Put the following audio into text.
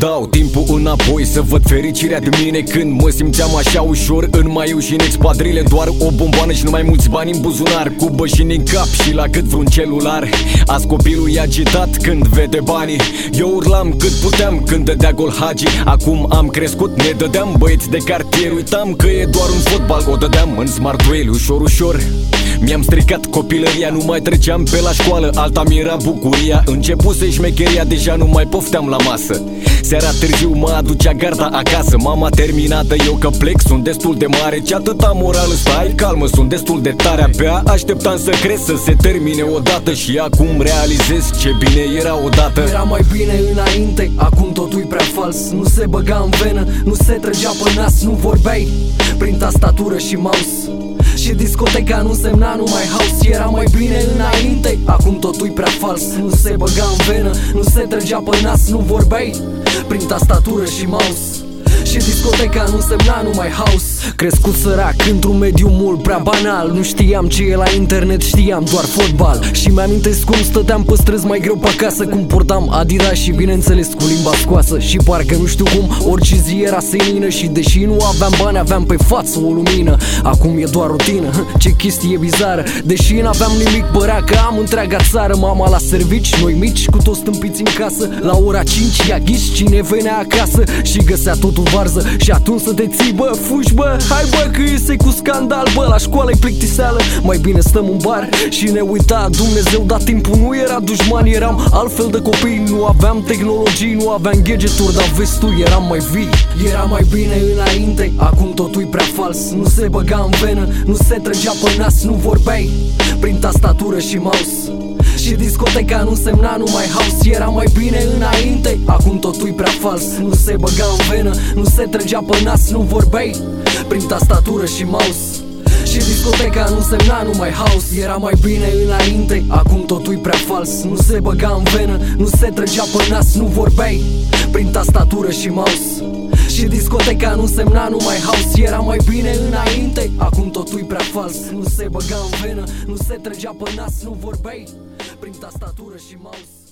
dau timpul înapoi să văd fericirea de mine când mă simțeam așa ușor în maiu și în expadrile. Doar o bomboană și nu mai mulți bani în buzunar, cu bășini în cap și la cât vreun celular. Azi copilul e agitat când vede banii. Eu urlam cât puteam când dădea gol Hagi. Acum am crescut, ne dădeam băieți de cartier. Uitam că e doar un fotbal, o dădeam în Smart Whale. Ușor, ușor mi-am stricat copilăria, nu mai treceam pe la școală, alta mi-era bucuria. Începuse șmecheria, deja nu mai pofteam la masă. Seara târziu mă aducea garda acasă. Mama terminată, eu că plec, sunt destul de mare. Ce atâta morală, stai calmă, sunt destul de tare. Abia așteptam să cresc, să se termine odată. Și acum realizez ce bine era odată. Era mai bine înainte, acum totul-i prea fals. Nu se băga în venă, nu se trăgea pe nas. Nu vorbeai prin tastatură și mouse și discoteca nu semna numai house. Era mai bine înainte, acum totul-i prea fals. Nu se băga în venă, nu se trăgea pe nas. Nu vorbeai prin tastatură și mouse și discoteca nu semna numai house. Crescut sărac într-un mediu mult prea banal. Nu știam ce e la internet, știam doar fotbal. Și mi-amintesc cum stăteam pe străzi mai greu pe acasă, cum portam Adidas și bineînțeles cu limba scoasă. Și parcă nu știu cum, orice zi era senină. Și deși nu aveam bani, aveam pe față o lumină. Acum e doar rutină, ce chestie bizară. Deși n-aveam nimic, părea că am întreaga țară. Mama la servici, noi mici, cu toți stâmpiți în casă. La ora 5 ea ghiși cine venea acasă și găsea totul varză. Și atunci să te ții, bă, fugi, bă, hai bă că iese cu scandal, bă, la școală-i plictiseală. Mai bine stăm în bar și ne uita Dumnezeu, dar timpul nu era dușman. Eram altfel de copii, nu aveam tehnologii, nu aveam gadgeturi, dar vezi tu, eram mai vii. Era mai bine înainte, acum totul-i prea fals. Nu se băga în venă, nu se trăgea pe nas. Nu vorbeai prin tastatură și mouse și discoteca nu semna numai house. Era mai bine înainte, acum totul-i prea fals. Nu se băga în venă, nu se trăgea pe nas. Nu vorbeai prin tastatură și mouse și discoteca nu semna numai house. Era mai bine înainte, acum totul-i prea fals. Nu se băga în venă, nu se trăgea pe nas. Nu vorbeai prin tastatură și mouse și discoteca nu semna numai house. Era mai bine înainte, acum totul-i prea fals. Nu se băga în venă, nu se trăgea pe nas. Nu vorbeai prin tastatură și mouse.